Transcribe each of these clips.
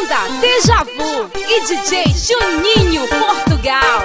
Banda Deja Vu e DJ Juninho Portugal.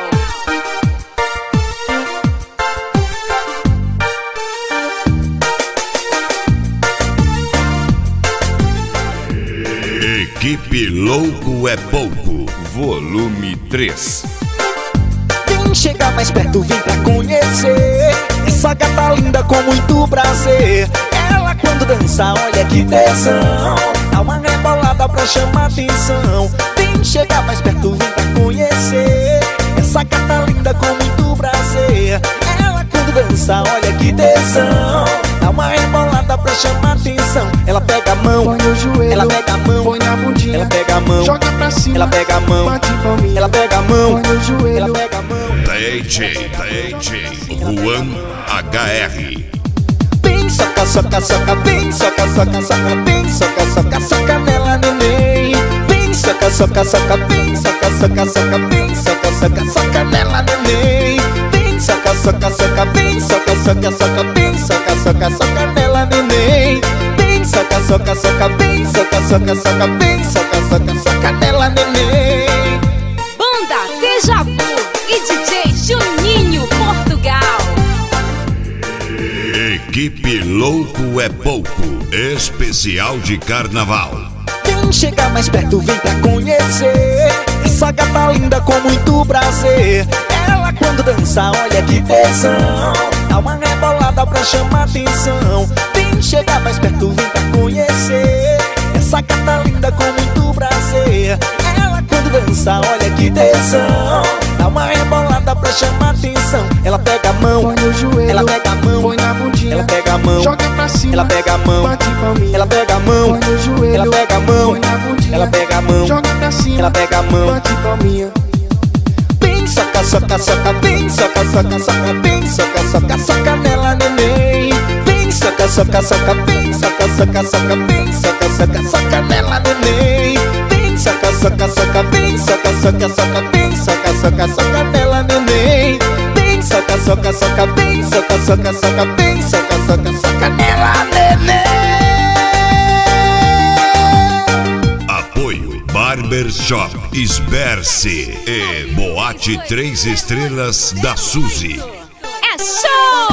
Equipe Louco é Pouco, volume 3. Vem chegar mais perto, vem pra conhecer essa gata linda com muito prazer. Ela quando dança, olha que tesão, dá uma rebolada pra chamar atenção. Vem chegar mais perto, vem pra conhecer essa gata linda com muito prazer. Ela quando dança, olha que tesão, dá uma rebolada pra chamar atenção. Ela pega a mão, põe no joelho, ela pega a mão, põe na bundinha, ela pega a mão, joga pra cima, ela pega a mão, bate palminha, ela pega a mão, põe no joelho, ela pega a mão. DJ Juan HR. Vem soca, soca, soca, vem soca, soca, soca, vem soca, soca, soca nela, neném. Vem soca, soca, soca, vem soca, soca, soca, vem soca, soca, soca nela, neném. Vem soca, soca, soca, vem soca, soca, soca, vem soca, soca, soca nela, neném. Vem soca, soca, soca, vem soca, soca, soca, vem soca, soca, soca nela, neném. Banda Deja Vu e DJ Juninho Portugal. Equipe Louco é Pouco, especial de carnaval. Vem chegar mais perto, vem pra conhecer essa gata linda com muito prazer. Ela quando dança, olha que tesão, dá uma rebolada pra chamar atenção. Vem chegar mais perto, vem pra conhecer essa gata linda com muito prazer. Ela quando dança, olha que tesão, dá uma rebolada pra chamar atenção. Ela pega a mão, põe no joelho, ela pega a mão, põe na bundinha, ela pega a mão, joga pra cima, ela pega a mão, bate palminha, ela pega a mão, põe no joelho, ela pega a mão, põe na bundinha, ela pega a mão, joga pra cima, ela pega a mão, bate palminha. vem soca, soca, soca, vem soca, soca, soca, vem soca, soca, soca nela, neném. Vem soca, soca, soca, vem soca, soca, soca, vem soca, soca, soca nela, neném. Vem soca, soca, soca, vem soca, soca, soca, vem soca, soca, soca nela, neném. Vem soca, soca, soca, vem soca, soca, soca, vem soca, soca, soca nela, neném. Apoio Barbershop Sberce e Boate 3 Estrelas da Suzy. É show!